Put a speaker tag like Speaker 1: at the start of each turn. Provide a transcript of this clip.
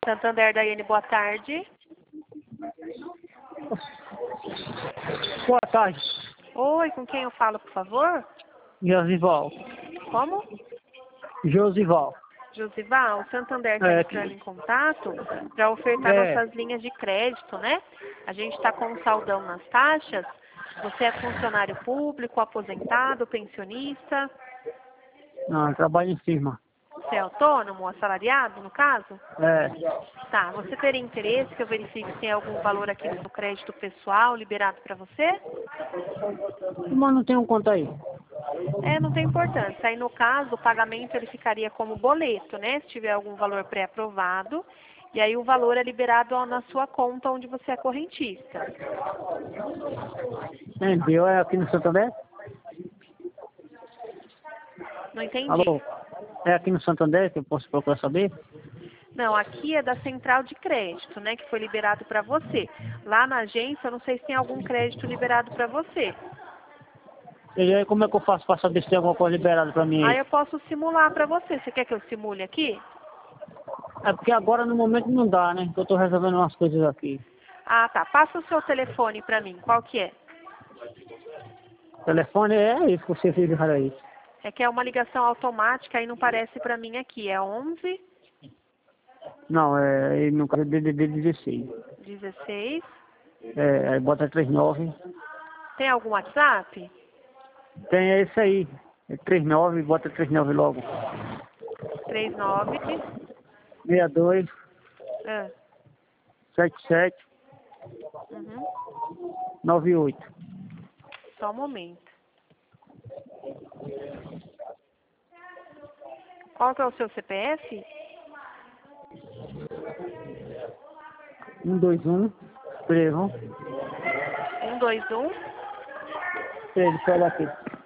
Speaker 1: Santander, Daiane, boa tarde.
Speaker 2: Boa tarde,
Speaker 1: Oi, com quem eu falo, por favor?
Speaker 2: Josival.
Speaker 1: Como?
Speaker 2: Josival.
Speaker 1: Josival, o Santander está entrando em contato para ofertar nossas linhas de crédito, né? A gente está com um saldão nas taxas. Você é funcionário público, aposentado, pensionista?
Speaker 2: Não, trabalho em firma.
Speaker 1: Você é autônomo, assalariado, no caso?
Speaker 2: É.
Speaker 1: Tá, você teria interesse que eu verifique se tem algum valor aqui no crédito pessoal liberado para você?
Speaker 2: Mas não tem um conta aí.
Speaker 1: Não tem importância. Aí, no caso, o pagamento ele ficaria como boleto, né? Se tiver algum valor pré-aprovado. E aí o valor é liberado na sua conta onde você é correntista.
Speaker 2: Entendeu? É aqui no Santander?
Speaker 1: Não entendi.
Speaker 2: Alô? É aqui no Santander que eu posso procurar saber?
Speaker 1: Não, aqui é da central de crédito, né? Que foi liberado para você. Lá na agência, eu não sei se tem algum crédito liberado para você.
Speaker 2: E aí como é que eu faço para saber se tem alguma coisa liberada para mim
Speaker 1: Aí
Speaker 2: aí?
Speaker 1: eu posso simular para você. Você quer que eu simule aqui?
Speaker 2: É porque agora no momento não dá, né? Que eu tô resolvendo umas coisas aqui.
Speaker 1: Ah, tá. Passa o seu telefone para mim. Qual que é?
Speaker 2: O telefone é isso que você fez aí.
Speaker 1: É que é uma ligação automática, aí não parece para mim aqui. É 11
Speaker 2: Não, no caso é DDD 16.
Speaker 1: 16.
Speaker 2: Aí bota 39.
Speaker 1: Tem algum WhatsApp?
Speaker 2: Tem esse aí. É 39, bota 39 logo.
Speaker 1: 39.
Speaker 2: 62,
Speaker 1: Ah,
Speaker 2: 77,
Speaker 1: uhum.
Speaker 2: 98.
Speaker 1: Só um momento. Qual que é o seu CPF?
Speaker 2: 121, escrevam.
Speaker 1: 121.
Speaker 2: Ele fala aqui.